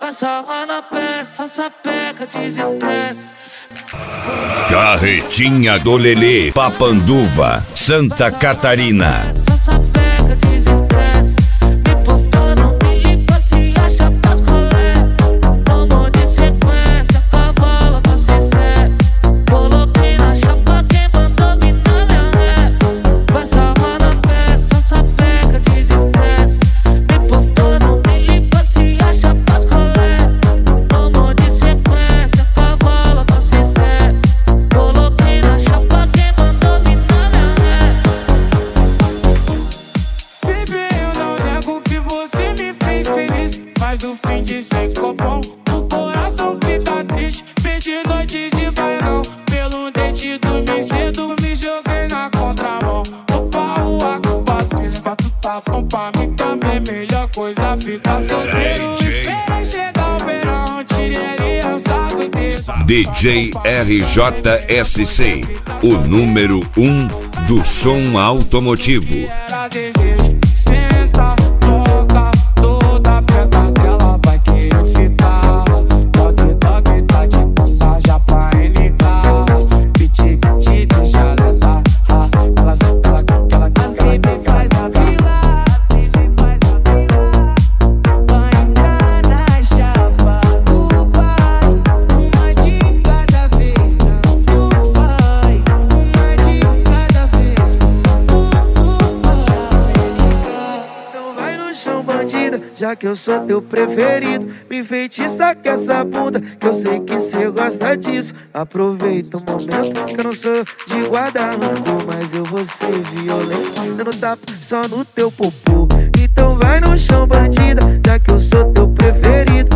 Passa lá na peça, sapeca, desestressa. Carretinha do Lelê, Papanduva, Santa Catarina. Sapeca, desestressa. Me postou no limpa, se acha pras colé. Tomou de sequência, cavalo tá sincero. Coloquei na chapa quem mandou vir na minha ré. Passa lá na peça, sapeca, desestressa. Me postou no limpa, se acha pras colé. Tomou de sequência, cavalo tá sincero. Coloquei na chapa quem mandou vir na minha ré. Baby, eu não nego que você me fez feliz, mas o fim de ficou bom. O coração fica triste. Perdi noite de bailão. Pelo dente dormi cedo, me joguei na contramão. Opa, o culpa se tu tá bom pra mim também. Melhor coisa ficar solteiro. Espera chegar o verão, tire aliança do dedo. DJ RJSC, o número 1 do som automotivo. Era desejo, senta, toca, toda perto dela vai querer ficar. Toque, toque, tá de passagem pra NK. Piti, piti, deixa ela entrar. Ela senta, ela faz a fila. Vai entrar na chapa do pai. Uma de cada vez, tanto faz. Uma de cada vez, tanto faz. Então vai no chão, bandida, já que eu sou teu preferido. Me enfeitiça com essa bunda, que eu sei que cê gosta disso. Aproveita o momento, que eu não sou de guardar rancor, mas eu vou ser violento, dando tapa só no teu popô. Então vai no chão, bandida, já que eu sou teu preferido.